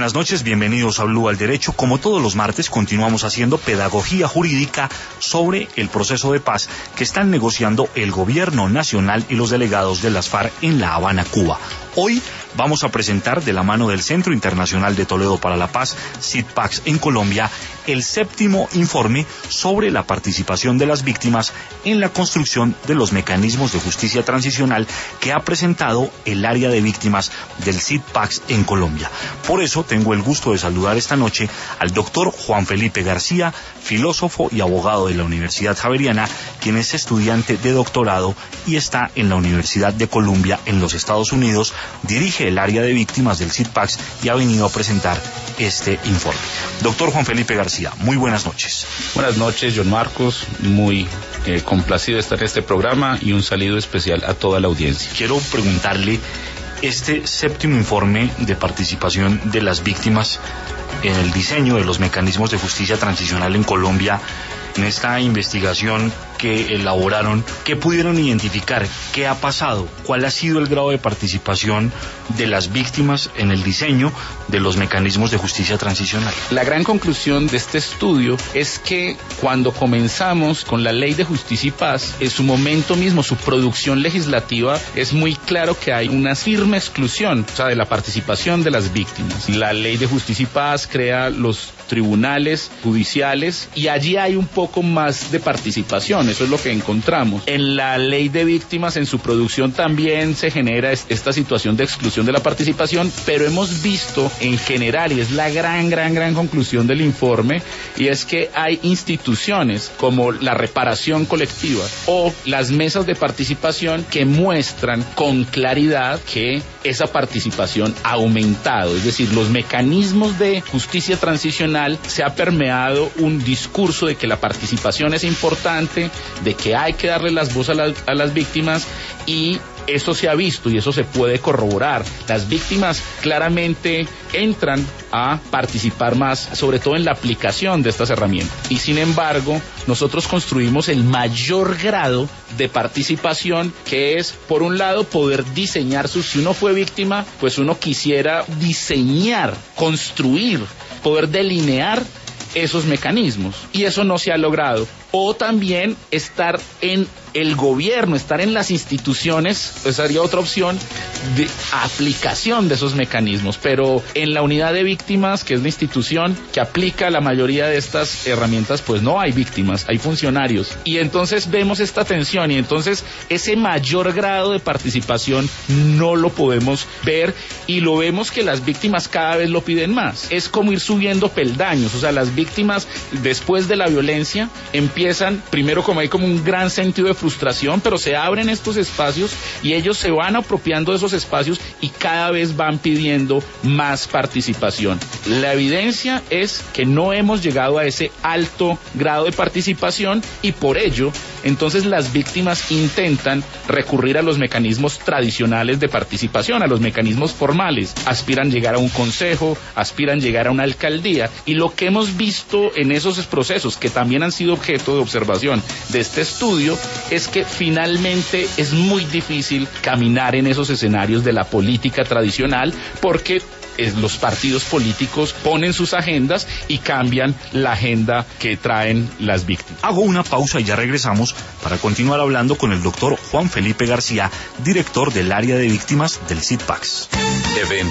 Buenas noches, bienvenidos a Blue al Derecho. Como todos los martes, continuamos haciendo pedagogía jurídica sobre el proceso de paz que están negociando el gobierno nacional y los delegados de las FARC en La Habana, Cuba. Hoy vamos a presentar, de la mano del Centro Internacional de Toledo para la Paz, CIDPACS en Colombia, el séptimo informe sobre la participación de las víctimas en la construcción de los mecanismos de justicia transicional que ha presentado el área de víctimas del CIDPACS en Colombia. Por eso tengo el gusto de saludar esta noche al doctor Juan Felipe García, filósofo y abogado de la Universidad Javeriana, quien es estudiante de doctorado y está en la Universidad de Columbia en los Estados Unidos, dirige el área de víctimas del CIDPACS y ha venido a presentar este informe. Doctor Juan Felipe García, muy buenas noches. Buenas noches, John Marcos, muy complacido de estar en este programa y un saludo especial a toda la audiencia. Quiero preguntarle, este séptimo informe de participación de las víctimas en el diseño de los mecanismos de justicia transicional en Colombia, en esta investigación que elaboraron, ¿qué pudieron identificar? ¿Qué ha pasado? ¿Cuál ha sido el grado de participación de las víctimas en el diseño de los mecanismos de justicia transicional? La gran conclusión de este estudio es que cuando comenzamos con la Ley de Justicia y Paz, en su momento mismo, su producción legislativa, es muy claro que hay una firme exclusión, de la participación de las víctimas. La Ley de Justicia y Paz crea los tribunales judiciales y allí hay un poco más de participación, eso es lo que encontramos. En la Ley de Víctimas, en su producción también se genera esta situación de exclusión de la participación, pero hemos visto en general, y es la gran conclusión del informe, y es que hay instituciones como la reparación colectiva o las mesas de participación que muestran con claridad que esa participación ha aumentado, es decir, los mecanismos de justicia transicional se ha permeado un discurso de que la participación es importante, de que hay que darle las voces a las víctimas, y eso se ha visto y eso se puede corroborar. Las víctimas claramente entran a participar más, sobre todo en la aplicación de estas herramientas. Y sin embargo, nosotros construimos el mayor grado de participación, que es, por un lado, poder diseñar si uno fue víctima, pues uno quisiera diseñar, construir, poder delinear esos mecanismos, y eso no se ha logrado. O también estar en el gobierno, estar en las instituciones, pues sería otra opción de aplicación de esos mecanismos, pero en la unidad de víctimas, que es la institución que aplica la mayoría de estas herramientas, pues no hay víctimas, hay funcionarios, y entonces vemos esta tensión, y entonces ese mayor grado de participación no lo podemos ver, y lo vemos que las víctimas cada vez lo piden más. Es como ir subiendo peldaños, las víctimas después de la violencia empiezan, primero como hay como un gran sentido de frustración, pero se abren estos espacios y ellos se van apropiando de esos espacios y cada vez van pidiendo más participación. La evidencia es que no hemos llegado a ese alto grado de participación, y por ello, entonces las víctimas intentan recurrir a los mecanismos tradicionales de participación, a los mecanismos formales. Aspiran llegar a un consejo, aspiran llegar a una alcaldía, y lo que hemos visto en esos procesos, que también han sido objeto de observación de este estudio, es que finalmente es muy difícil caminar en esos escenarios de la política tradicional, porque los partidos políticos ponen sus agendas y cambian la agenda que traen las víctimas. Hago una pausa y ya regresamos para continuar hablando con el doctor Juan Felipe García, director del área de víctimas del CIDPACS. Event